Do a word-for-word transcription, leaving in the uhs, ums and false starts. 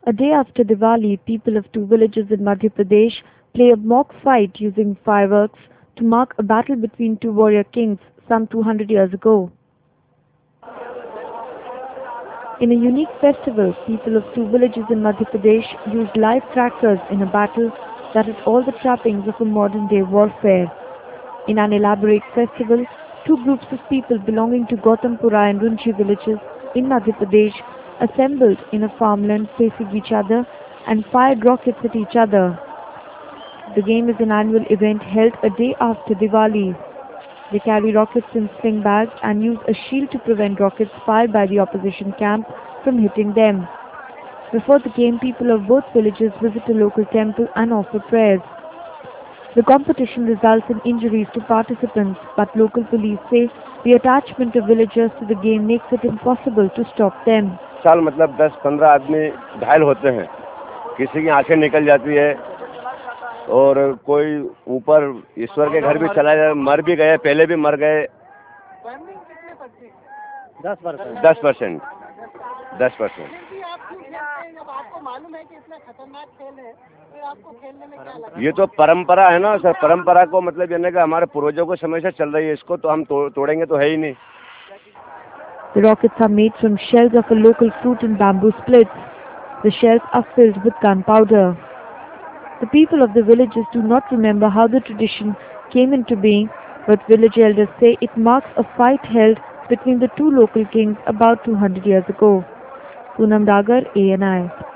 A day after Diwali, people of two villages in Madhya Pradesh play a mock fight using fireworks to mark a battle between two warrior kings some two hundred years ago. In a unique festival, people of two villages in Madhya Pradesh used live crackers in a battle that had all the trappings of a modern-day warfare. In an elaborate festival, two groups of people belonging to Gautampura and Runchi villages in Madhya Pradesh assembled in a farmland facing each other and fired rockets at each other. The game is an annual event held a day after Diwali. They carry rockets in sling bags and use a shield to prevent rockets fired by the opposition camp from hitting them. Before the game, people of both villages visit a local temple and offer prayers. The competition results in injuries to participants, but local police say the attachment of villagers to the game makes it impossible to stop them. साल मतलब दस पंद्रह आदमी घायल होते हैं, किसी की आंखें निकल जाती है और कोई ऊपर ईश्वर के घर भी चला जाए, मर भी गए, पहले भी मर गए। दस परसेंट दस परसेंट दस परसेंट आपको मालूम है कि इतना खतरनाक खेल है, फिर आपको खेलने में क्या लगा? ये तो परंपरा है ना सर, परंपरा को मतलब ये कि हमारे पूर्वजों को समय से चल रही है, इसको तो हम तो, तोड़ेंगे तो है ही नहीं। The rockets are made from shells of a local fruit and bamboo splits. The shells are filled with gunpowder. The people of the villages do not remember how the tradition came into being, but village elders say it marks a fight held between the two local kings about two hundred years ago. Poonam Dagar, A N I.